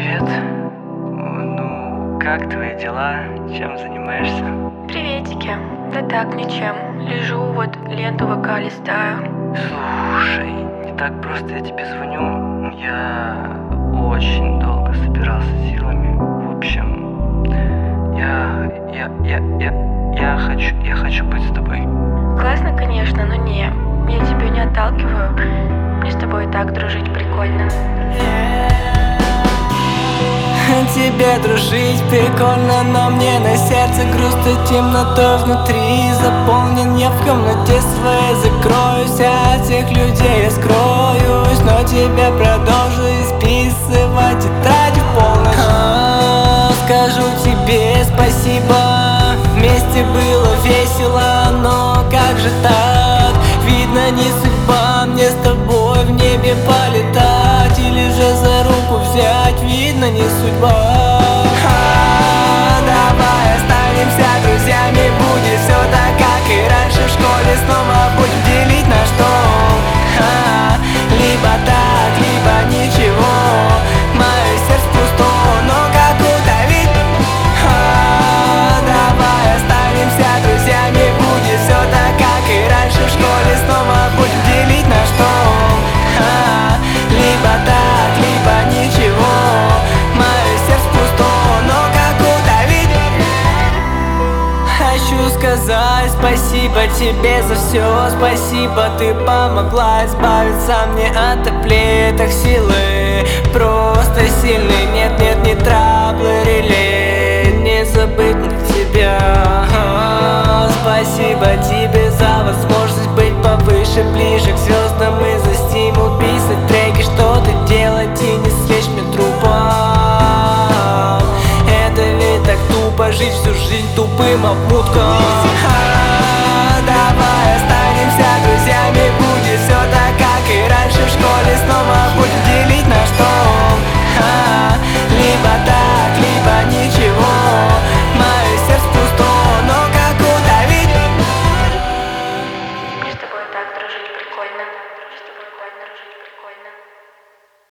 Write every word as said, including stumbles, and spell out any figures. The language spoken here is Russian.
Привет. Ну, как твои дела? Чем занимаешься? Приветики. Да так, ничем. Лежу, вот ленту ВК листаю. Слушай, не так просто я тебе звоню. Я очень долго собирался силами. В общем, я... я... я... я... я хочу... я хочу быть с тобой. Классно, конечно, но не. Я тебя не отталкиваю. Мне с тобой и так дружить прикольно. Тебе дружить прикольно, но мне на сердце грустно, темнотой внутри заполнен. Я в комнате своей закроюсь, а от всех людей я скроюсь, но тебя продолжу исписывать тетради в полночь. а, Скажу тебе спасибо, вместе было весело, но как же так? Видно, не судьба мне с тобой в небе полетать или же за руку взять, видно, не судьба. а, Давай останемся друзьями, будет все так, как и раньше в школе. Снова будем делить на что? а, Либо так, либо ничего. Мое сердце пусто, но как утолить? а, Давай останемся друзьями, будет все так, как и раньше в школе. Снова будем делить на что? а, Либо так, либо ничего. Мое сердце пусто, но как утолить? Хочу сказать спасибо тебе за все. Спасибо, ты помогла избавиться мне от таблеток силы. Просто сильный, нет, нет, не траблы, реле. Не забыть мне тебя. а, Спасибо тебе за возможность быть повыше, ближе к звездам и за стимул писать треки, что-то делать и не свечь мне трупом. Это ведь так тупо, жить всю жизнь тупым обмутком.